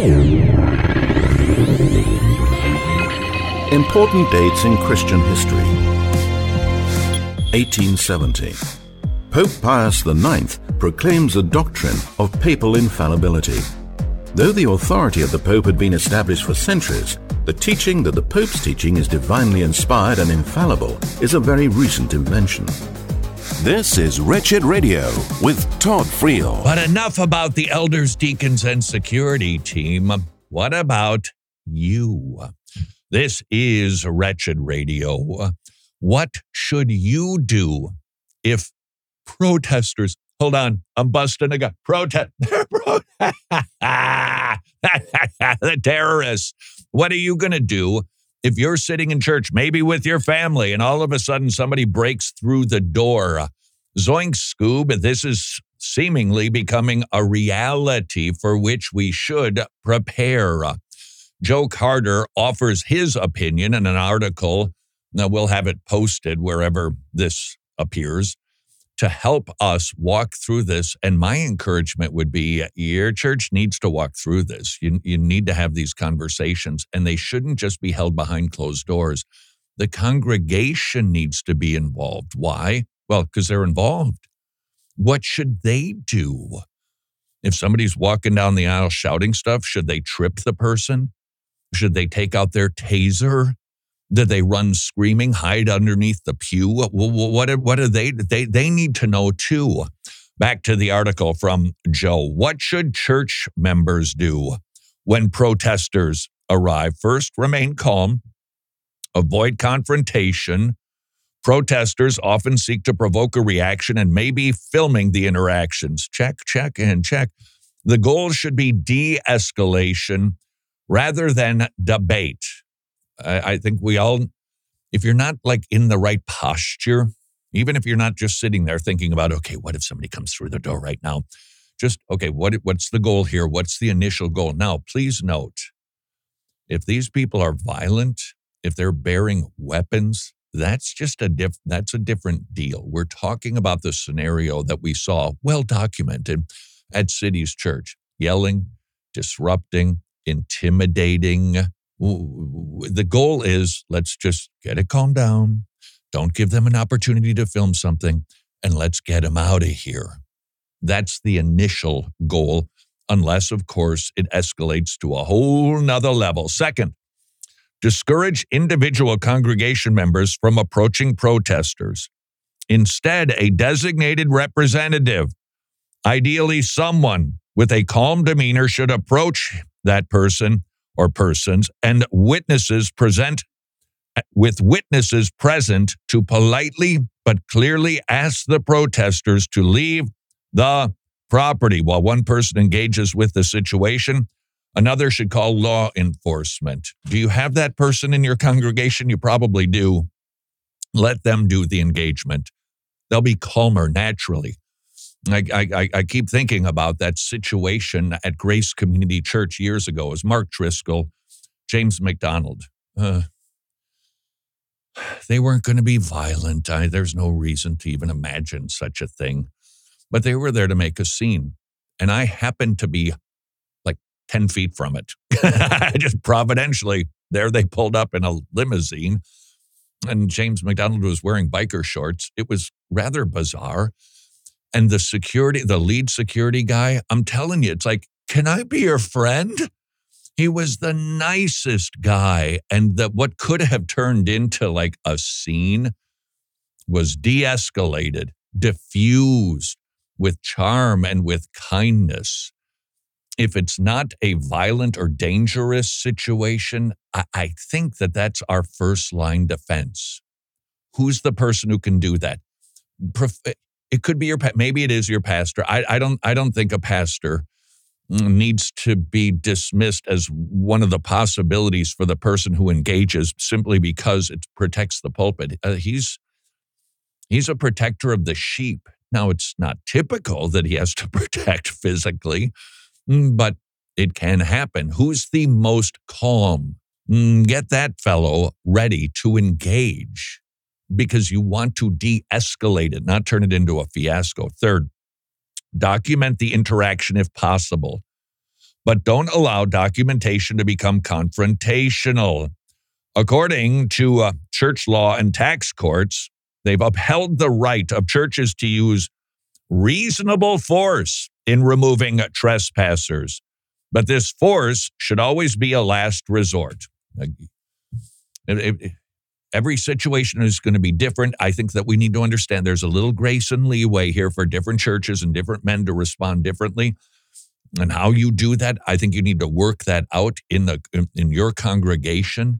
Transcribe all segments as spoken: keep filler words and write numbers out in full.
Important dates in Christian history. eighteen seventy. Pope Pius the ninth proclaims a doctrine of papal infallibility. Though the authority of the Pope had been established for centuries, the teaching that the Pope's teaching is divinely inspired and infallible is a very recent invention. This is Wretched Radio with Todd Friel. But enough about the elders, deacons, and security team. What about you? This is Wretched Radio. What should you do if protesters, hold on, I'm busting a gun, protest, the terrorists. What are you going to do if you're sitting in church, maybe with your family, and all of a sudden somebody breaks through the door? Zoink, Scoob, this is seemingly becoming a reality for which we should prepare. Joe Carter offers his opinion in an article. Now, we'll have it posted wherever this appears to help us walk through this. And my encouragement would be your church needs to walk through this. You, you need to have these conversations, and they shouldn't just be held behind closed doors. The congregation needs to be involved. Why? Well, because they're involved. What should they do? If somebody's walking down the aisle shouting stuff, should they trip the person? Should they take out their taser? Did they run screaming, hide underneath the pew? What, what, what are they? They they need to know too. Back to the article from Joe. What should church members do when protesters arrive? First, remain calm. Avoid confrontation. Protesters often seek to provoke a reaction and maybe filming the interactions. Check, check, and check. The goal should be de-escalation rather than debate. I, I think we all, if you're not like in the right posture, even if you're not just sitting there thinking about, okay, what if somebody comes through the door right now? Just, okay, what what's the goal here? What's the initial goal? Now, please note, if these people are violent, if they're bearing weapons, that's just a diff, that's a different deal. We're talking about the scenario that we saw well documented at City's Church, yelling, disrupting, intimidating. The goal is, let's just get it calmed down. Don't give them an opportunity to film something, and let's get them out of here. That's the initial goal, unless, of course, it escalates to a whole nother level. Second, discourage individual congregation members from approaching protesters. Instead, a designated representative, ideally someone with a calm demeanor, should approach that person or persons and witnesses present with witnesses present to politely but clearly ask the protesters to leave the property. While one person engages with the situation, another should call law enforcement. Do you have that person in your congregation? You probably do. Let them do the engagement. They'll be calmer naturally. I, I, I keep thinking about that situation at Grace Community Church years ago. It was Mark Driscoll, James McDonald. Uh, they weren't going to be violent. I, there's no reason to even imagine such a thing. But they were there to make a scene. And I happened to be like ten feet from it. Just providentially, there they pulled up in a limousine. And James McDonald was wearing biker shorts. It was rather bizarre. And the security, the lead security guy, I'm telling you, it's like, can I be your friend? He was the nicest guy. And the, what could have turned into like a scene was de-escalated, diffused with charm and with kindness. If it's not a violent or dangerous situation, I, I think that that's our first line defense. Who's the person who can do that? Prof- It could be your, maybe it is your pastor. I, I don't, I don't think a pastor needs to be dismissed as one of the possibilities for the person who engages simply because it protects the pulpit. Uh, he's, he's a protector of the sheep. Now, it's not typical that he has to protect physically, but it can happen. Who's the most calm? Get that fellow ready to engage, because you want to de-escalate it, not turn it into a fiasco. Third, document the interaction if possible. but don't allow documentation to become confrontational. According to uh, church law and tax courts, they've upheld the right of churches to use reasonable force in removing trespassers. But this force should always be a last resort. Every situation is going to be different. I think that we need to understand there's a little grace and leeway here for different churches and different men to respond differently. And how you do that, I think you need to work that out in the in your congregation.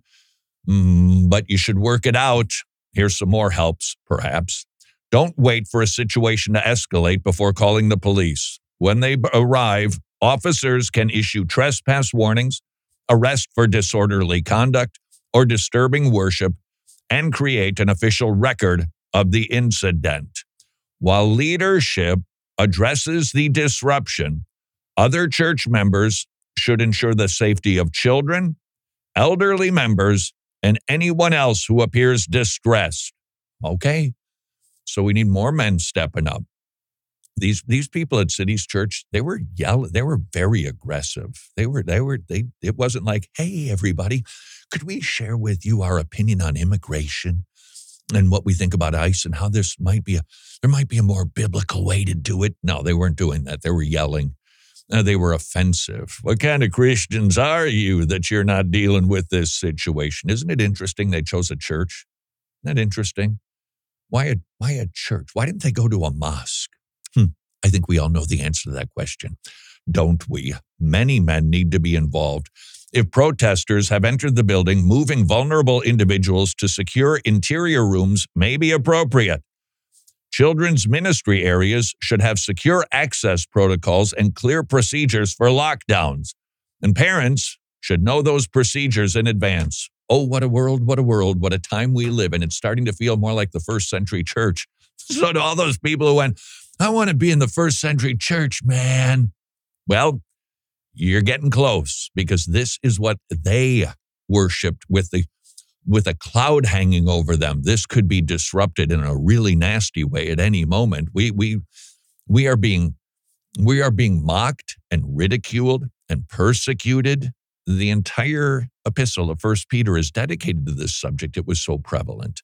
Mm, but you should work it out. Here's some more helps, perhaps. Don't wait for a situation to escalate before calling the police. When they arrive, officers can issue trespass warnings, arrest for disorderly conduct, or disturbing worship, and create an official record of the incident. While leadership addresses the disruption, other church members should ensure the safety of children, elderly members, and anyone else who appears distressed. Okay? So we need more men stepping up. These these people at Cities Church, they were yelling, they were very aggressive. They were, they were, they, it wasn't like, hey, everybody, could we share with you our opinion on immigration and what we think about ICE and how this might be a, there might be a more biblical way to do it? No, they weren't doing that. They were yelling. Uh, they were offensive. What kind of Christians are you that you're not dealing with this situation? Isn't it interesting they chose a church? Isn't that interesting? Why a, why a church? Why didn't they go to a mosque? Hmm. I think we all know the answer to that question, don't we? Many men need to be involved. If protesters have entered the building, moving vulnerable individuals to secure interior rooms may be appropriate. Children's ministry areas should have secure access protocols and clear procedures for lockdowns. And parents should know those procedures in advance. Oh, what a world, what a world, what a time we live in. It's starting to feel more like the first century church. So to all those people who went, I want to be in the first century church, man. Well, you're getting close because this is what they worshiped with the with a cloud hanging over them. This could be disrupted in a really nasty way at any moment. We we we are being we are being mocked and ridiculed and persecuted. The entire epistle of First Peter is dedicated to this subject. It was so prevalent.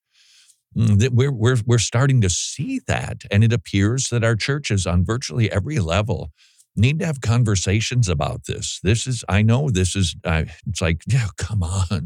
We're, we're, we're starting to see that, and it appears that our churches on virtually every level need to have conversations about this. This is, I know this is, uh, it's like, yeah, come on.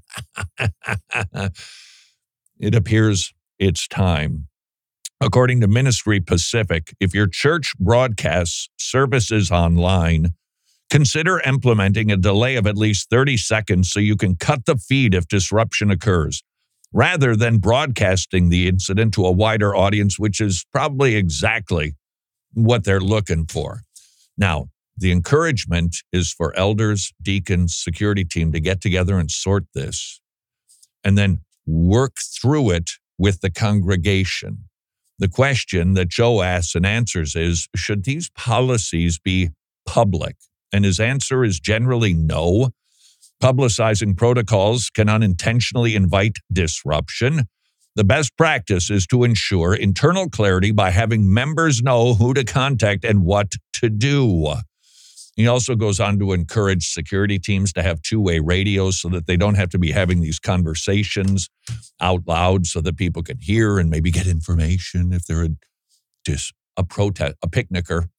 It appears it's time. According to Ministry Pacific, if your church broadcasts services online, consider implementing a delay of at least thirty seconds so you can cut the feed if disruption occurs, rather than broadcasting the incident to a wider audience, which is probably exactly what they're looking for. Now, the encouragement is for elders, deacons, security team to get together and sort this and then work through it with the congregation. The question that Joe asks and answers is, should these policies be public? And his answer is generally no. Publicizing protocols can unintentionally invite disruption. The best practice is to ensure internal clarity by having members know who to contact and what to do. He also goes on to encourage security teams to have two-way radios so that they don't have to be having these conversations out loud so that people can hear and maybe get information if they're a, dis, a protest, a picnicker.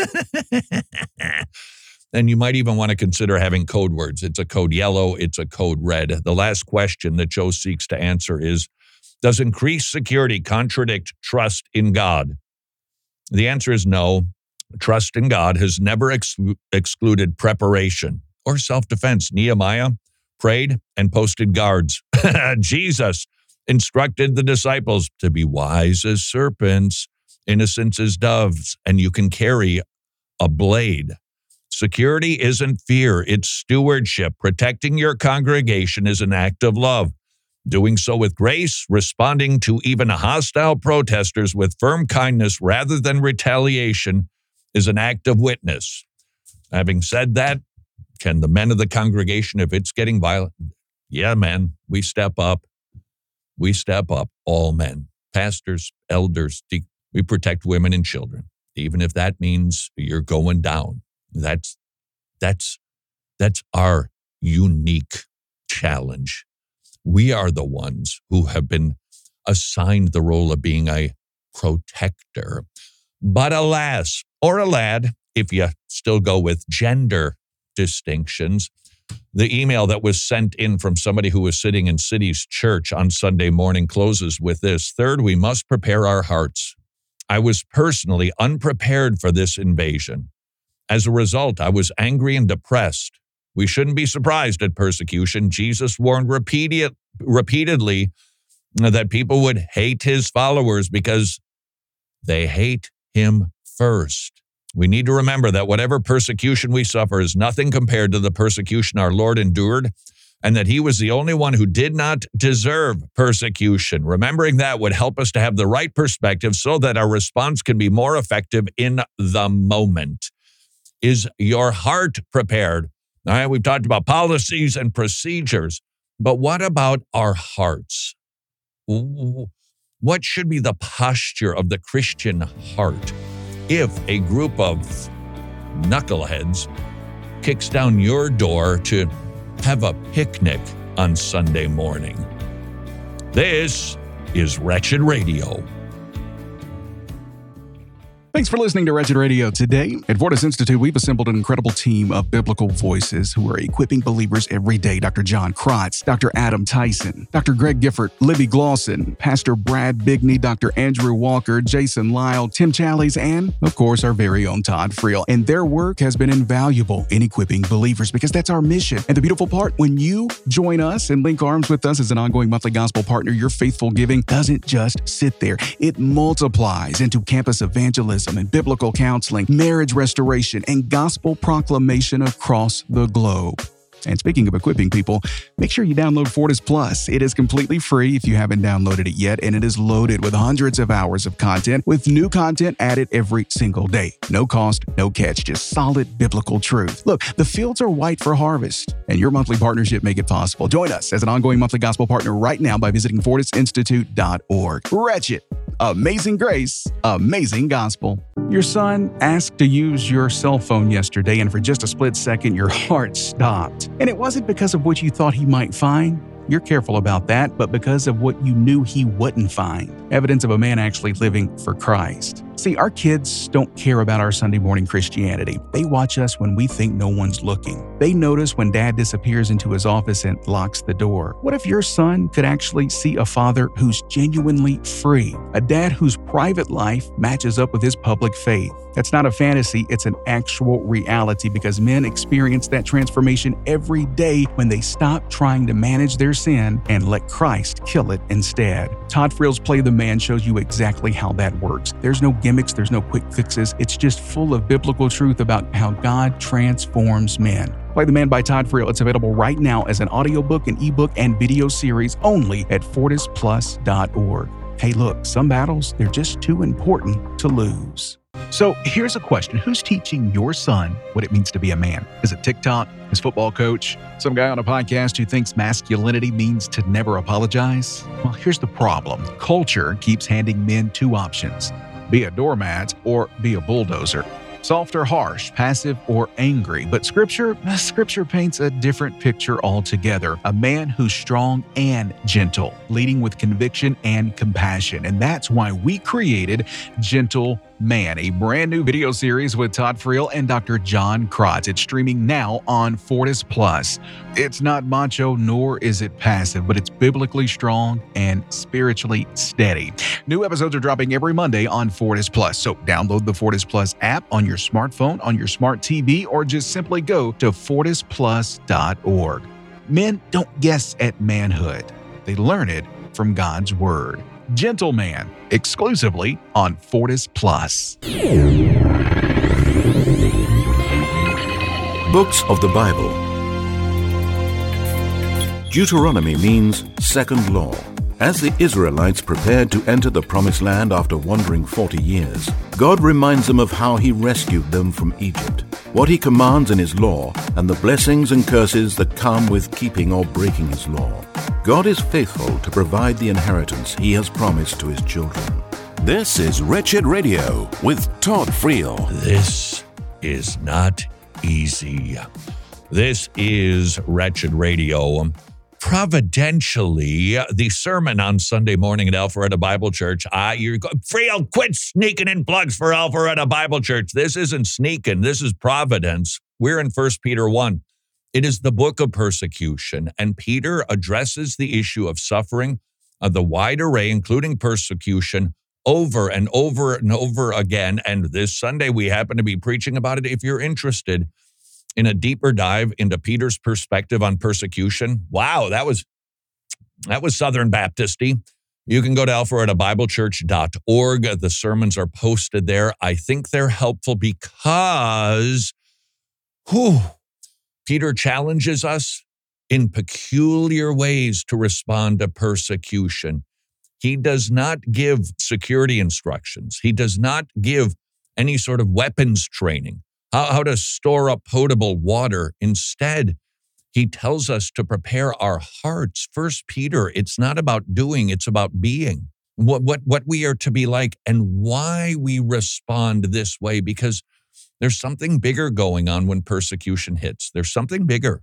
And you might even want to consider having code words. It's a code yellow, it's a code red. The last question that Joe seeks to answer is, does increased security contradict trust in God? The answer is no. Trust in God has never ex- excluded preparation or self-defense. Nehemiah prayed and posted guards. Jesus instructed the disciples to be wise as serpents, innocent as doves, and you can carry a blade. Security isn't fear, it's stewardship. Protecting your congregation is an act of love. Doing so with grace, responding to even hostile protesters with firm kindness rather than retaliation is an act of witness. Having said that, can the men of the congregation, if it's getting violent, yeah, man, we step up. We step up, all men, pastors, elders, we protect women and children, even if that means you're going down. That's That's, that's our unique challenge. We are the ones who have been assigned the role of being a protector. But alas, or a lad, if you still go with gender distinctions, the email that was sent in from somebody who was sitting in City's church on Sunday morning closes with this. Third, we must prepare our hearts. I was personally unprepared for this invasion. As a result, I was angry and depressed. We shouldn't be surprised at persecution. Jesus warned repeated, repeatedly that people would hate his followers because they hate him first. We need to remember that whatever persecution we suffer is nothing compared to the persecution our Lord endured, and that he was the only one who did not deserve persecution. Remembering that would help us to have the right perspective so that our response can be more effective in the moment. Is your heart prepared? All right, we've talked about policies and procedures, but what about our hearts? What should be the posture of the Christian heart if a group of knuckleheads kicks down your door to have a picnic on Sunday morning? This is Wretched Radio. Thanks for listening to Wretched Radio. Today, at Fortis Institute, we've assembled an incredible team of biblical voices who are equipping believers every day. Doctor John Krotz, Doctor Adam Tyson, Doctor Greg Gifford, Libby Glosson, Pastor Brad Bigney, Doctor Andrew Walker, Jason Lyle, Tim Challies, and, of course, our very own Todd Friel. And their work has been invaluable in equipping believers because that's our mission. And the beautiful part, when you join us and link arms with us as an ongoing monthly gospel partner, your faithful giving doesn't just sit there. It multiplies into campus evangelism and biblical counseling, marriage restoration, and gospel proclamation across the globe. And speaking of equipping people, make sure you download Fortis Plus. It is completely free if you haven't downloaded it yet, and it is loaded with hundreds of hours of content with new content added every single day. No cost, no catch, just solid biblical truth. Look, the fields are white for harvest, and your monthly partnership make it possible. Join us as an ongoing monthly gospel partner right now by visiting fortis institute dot org. Wretched, amazing grace, amazing gospel. Your son asked to use your cell phone yesterday, and for just a split second, your heart stopped. And it wasn't because of what you thought he might find. You're careful about that, but because of what you knew he wouldn't find. Evidence of a man actually living for Christ. See, our kids don't care about our Sunday morning Christianity. They watch us when we think no one's looking. They notice when dad disappears into his office and locks the door. What if your son could actually see a father who's genuinely free? A dad whose private life matches up with his public faith. That's not a fantasy, it's an actual reality because men experience that transformation every day when they stop trying to manage their sin and let Christ kill it instead. Todd Friel's Play the Man shows you exactly how that works. There's no gimmicks, there's no quick fixes. It's just full of biblical truth about how God transforms men. Play the Man by Todd Friel. It's available right now as an audiobook, an ebook, and video series only at fortis plus dot org. Hey, look, some battles, they're just too important to lose. So here's a question. Who's teaching your son what it means to be a man? Is it TikTok, his football coach, some guy on a podcast who thinks masculinity means to never apologize? Well, here's the problem. Culture keeps handing men two options: be a doormat or be a bulldozer. Soft or harsh, passive or angry. But Scripture, Scripture paints a different picture altogether. A man who's strong and gentle, leading with conviction and compassion. And that's why we created Gentle Man, a brand new video series with Todd Friel and Doctor John Krotz. It's streaming now on Fortis Plus. It's not macho, nor is it passive, but it's biblically strong and spiritually steady. New episodes are dropping every Monday on Fortis Plus. So download the Fortis Plus app on your smartphone, on your smart T V, or just simply go to fortis plus dot org. Men don't guess at manhood. They learn it from God's Word. Gentle Man, exclusively on Fortis Plus. Books of the Bible. Deuteronomy means second law. As the Israelites prepared to enter the Promised Land after wandering forty years, God reminds them of how He rescued them from Egypt, what He commands in His law, and the blessings and curses that come with keeping or breaking His law. God is faithful to provide the inheritance He has promised to His children. This is Wretched Radio with Todd Friel. This is not easy. This is Wretched Radio. Providentially, the sermon on Sunday morning at Alpharetta Bible Church. I, you're Freel, quit sneaking in plugs for Alpharetta Bible Church. This isn't sneaking. This is providence. We're in First Peter one. It is the book of persecution, and Peter addresses the issue of suffering of the wide array, including persecution, over and over and over again. And this Sunday, we happen to be preaching about it. If you're interested in a deeper dive into Peter's perspective on persecution, wow, that was that was Southern Baptist-y. You can go to alpharetta bible church dot org. The sermons are posted there. I think they're helpful because whew, Peter challenges us in peculiar ways to respond to persecution. He does not give security instructions. He does not give any sort of weapons training, how, how to store up potable water. Instead, he tells us to prepare our hearts. First Peter, it's not about doing, it's about being. What, what, what we are to be like and why we respond this way, because there's something bigger going on when persecution hits. There's something bigger.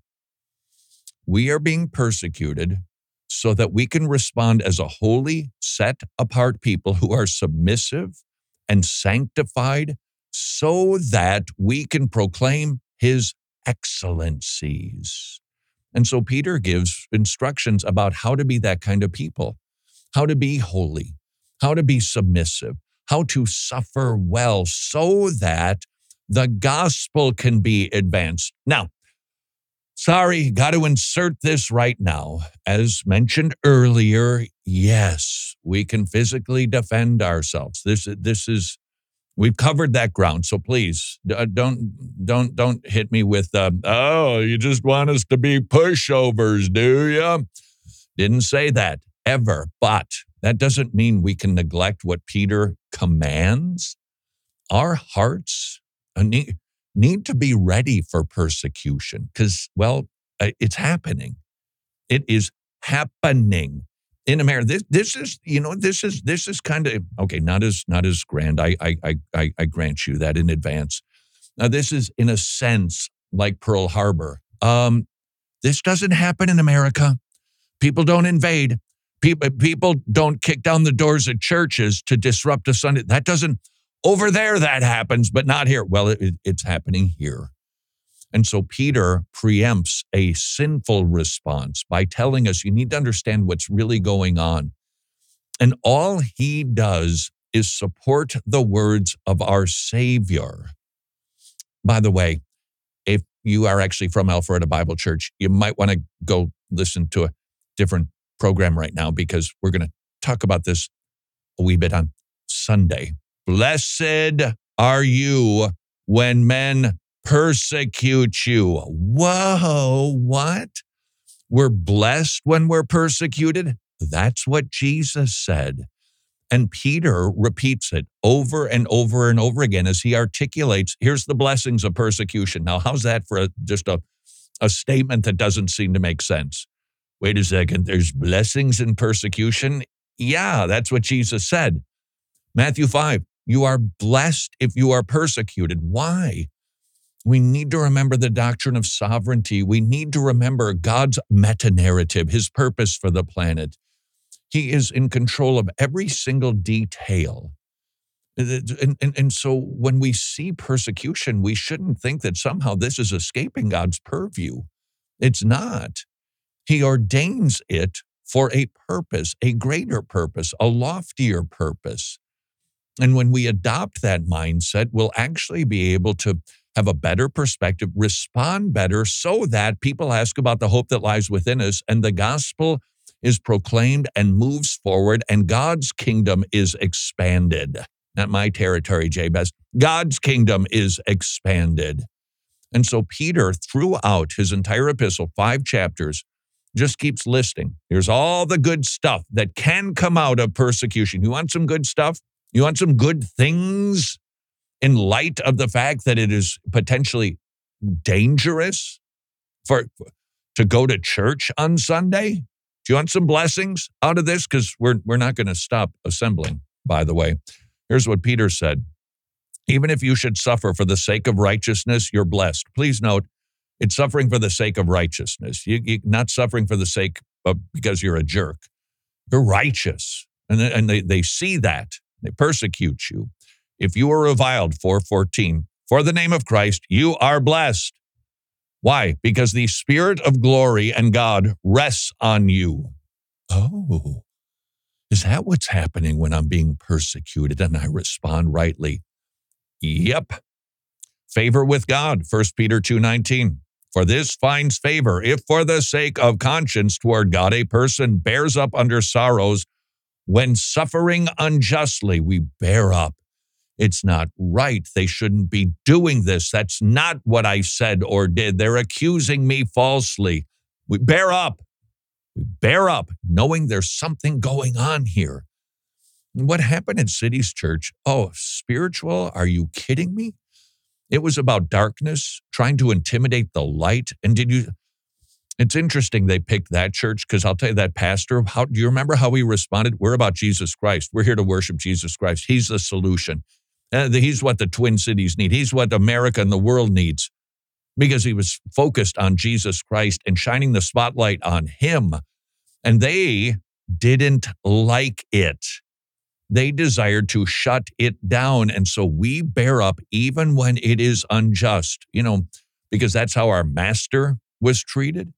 We are being persecuted so that we can respond as a holy, set-apart people who are submissive and sanctified so that we can proclaim his excellencies. And so Peter gives instructions about how to be that kind of people, how to be holy, how to be submissive, how to suffer well so that the gospel can be advanced. Now, sorry, got to insert this right now. As mentioned earlier, yes, we can physically defend ourselves. This, this is, we've covered that ground. So please don't, don't, don't hit me with, uh, oh, you just want us to be pushovers, do you? Didn't say that ever, but that doesn't mean we can neglect what Peter commands. Our hearts need, need to be ready for persecution because, well, it's happening. It is happening in America. This, this is, you know, this is, this is kind of, okay, not as, not as grand. I, I, I, I grant you that in advance. Now, this is in a sense like Pearl Harbor. Um, this doesn't happen in America. People don't invade. People, people don't kick down the doors of churches to disrupt a Sunday. That doesn't, over there that happens, but not here. Well, it, it's happening here. And so Peter preempts a sinful response by telling us you need to understand what's really going on. And all he does is support the words of our Savior. By the way, if you are actually from Alpharetta Bible Church, you might want to go listen to a different program right now because we're going to talk about this a wee bit on Sunday. Blessed are you when men persecute you. Whoa, what? We're blessed when we're persecuted? That's what Jesus said. And Peter repeats it over and over and over again as he articulates, here's the blessings of persecution. Now, how's that for a, just a, a statement that doesn't seem to make sense? Wait a second, there's blessings in persecution? Yeah, that's what Jesus said. Matthew five, you are blessed if you are persecuted. Why? We need to remember the doctrine of sovereignty. We need to remember God's meta-narrative, his purpose for the planet. He is in control of every single detail. And, and, and so when we see persecution, we shouldn't think that somehow this is escaping God's purview. It's not. He ordains it for a purpose, a greater purpose, a loftier purpose. And when we adopt that mindset, we'll actually be able to have a better perspective, respond better so that people ask about the hope that lies within us and the gospel is proclaimed and moves forward and God's kingdom is expanded. Not my territory, Jabez. God's kingdom is expanded. And so Peter, throughout his entire epistle, five chapters, just keeps listing. Here's all the good stuff that can come out of persecution. You want some good stuff? You want some good things in light of the fact that it is potentially dangerous for to go to church on Sunday? Do you want some blessings out of this? Because we're, we're not going to stop assembling, by the way. Here's what Peter said. Even if you should suffer for the sake of righteousness, you're blessed. Please note, it's suffering for the sake of righteousness. You, you, not suffering for the sake of because you're a jerk. You're righteous. And, and they, they see that. They persecute you. If you are reviled, four fourteen, for the name of Christ, you are blessed. Why? Because the Spirit of glory and God rests on you. Oh, is that what's happening when I'm being persecuted and I respond rightly? Yep. Favor with God, First Peter two nineteen. For this finds favor, if for the sake of conscience toward God, a person bears up under sorrows when suffering unjustly. We bear up. It's not right. They shouldn't be doing this. That's not what I said or did. They're accusing me falsely. We bear up. We bear up, knowing there's something going on here. What happened in Cities Church? Oh, spiritual? Are you kidding me? It was about darkness, trying to intimidate the light. And did you, it's interesting they picked that church, because I'll tell you, that pastor, how do you remember how he responded? We're about Jesus Christ. We're here to worship Jesus Christ. He's the solution. Uh, he's what the Twin Cities need. He's what America and the world needs, because he was focused on Jesus Christ and shining the spotlight on him. And they didn't like it. They desired to shut it down. And so we bear up even when it is unjust, you know, because that's how our master was treated.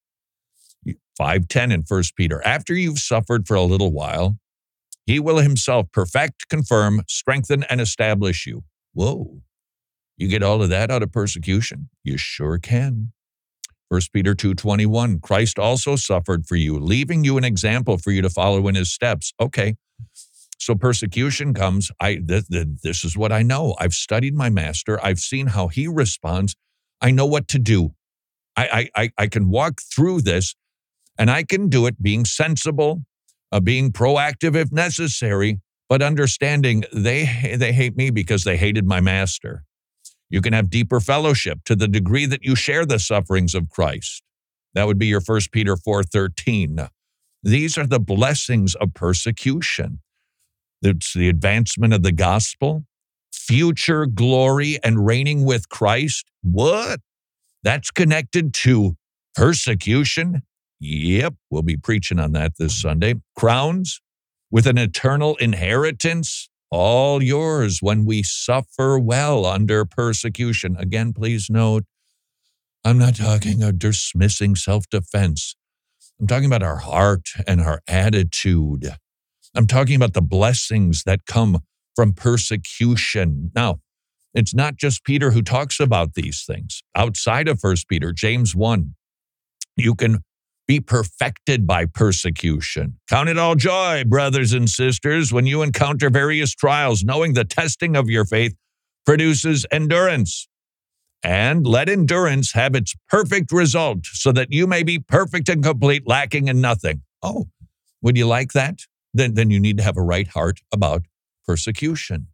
five ten in First Peter. After you've suffered for a little while, he will himself perfect, confirm, strengthen, and establish you. Whoa. You get all of that out of persecution? You sure can. First Peter two twenty-one. Christ also suffered for you, leaving you an example for you to follow in his steps. Okay. So persecution comes. I th- th- this is what I know. I've studied my master. I've seen how he responds. I know what to do. I I I can walk through this, and I can do it being sensible, uh, being proactive if necessary, but understanding they they hate me because they hated my master. You can have deeper fellowship to the degree that you share the sufferings of Christ. That would be your First Peter four thirteen. These are the blessings of persecution. It's the advancement of the gospel, future glory, and reigning with Christ. What? That's connected to persecution? Yep, we'll be preaching on that this Sunday. Crowns with an eternal inheritance, all yours when we suffer well under persecution. Again, please note, I'm not talking of dismissing self-defense. I'm talking about our heart and our attitude. I'm talking about the blessings that come from persecution. Now, it's not just Peter who talks about these things. Outside of First Peter, James one, you can be perfected by persecution. Count it all joy, brothers and sisters, when you encounter various trials, knowing the testing of your faith produces endurance. And let endurance have its perfect result, so that you may be perfect and complete, lacking in nothing. Oh, would you like that? Then, then you need to have a right heart about persecution.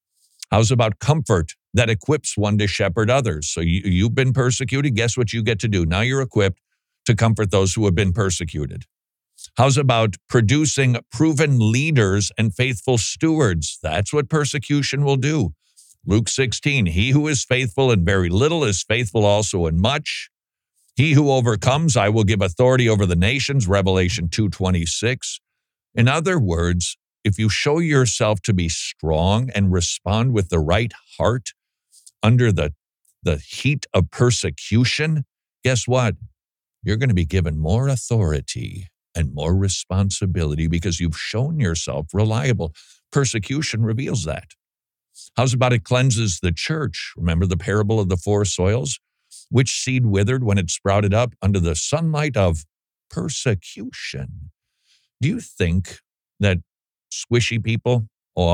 How's about comfort that equips one to shepherd others? So you, you've been persecuted. Guess what you get to do? Now you're equipped to comfort those who have been persecuted. How's about producing proven leaders and faithful stewards? That's what persecution will do. Luke sixteen, he who is faithful in very little is faithful also in much. He who overcomes, I will give authority over the nations, Revelation two twenty-six. In other words, if you show yourself to be strong and respond with the right heart under the, the heat of persecution, guess what? You're going to be given more authority and more responsibility because you've shown yourself reliable. Persecution reveals that. How's about it cleanses the church? Remember the parable of the four soils? Which seed withered when it sprouted up under the sunlight of persecution? Do you think that squishy people,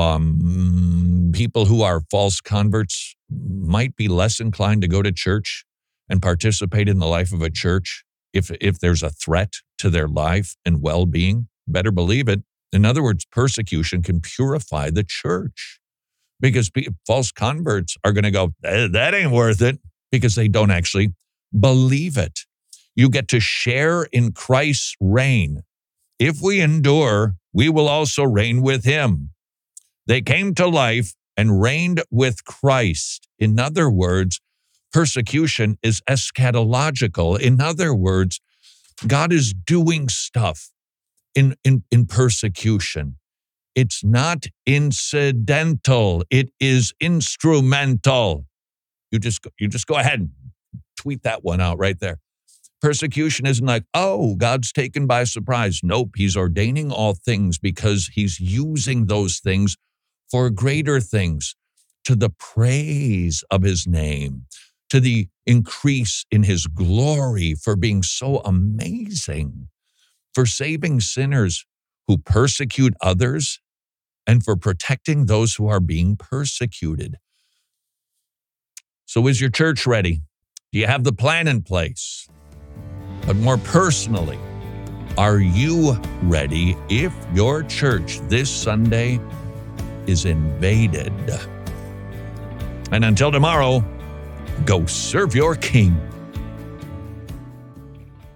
um, people who are false converts, might be less inclined to go to church and participate in the life of a church if, if there's a threat to their life and well-being? Better believe it. In other words, persecution can purify the church because pe- false converts are going to go, that ain't worth it, because they don't actually believe it. You get to share in Christ's reign. If we endure, we will also reign with him. They came to life and reigned with Christ. In other words, persecution is eschatological. In other words, God is doing stuff in, in, in persecution. It's not incidental. It is instrumental. You just, you just go ahead and tweet that one out right there. Persecution isn't like, oh, God's taken by surprise. Nope, he's ordaining all things because he's using those things for greater things, to the praise of his name, to the increase in his glory, for being so amazing, for saving sinners who persecute others, and for protecting those who are being persecuted. So is your church ready? Do you have the plan in place? But more personally, are you ready if your church this Sunday is invaded? And until tomorrow, go serve your King.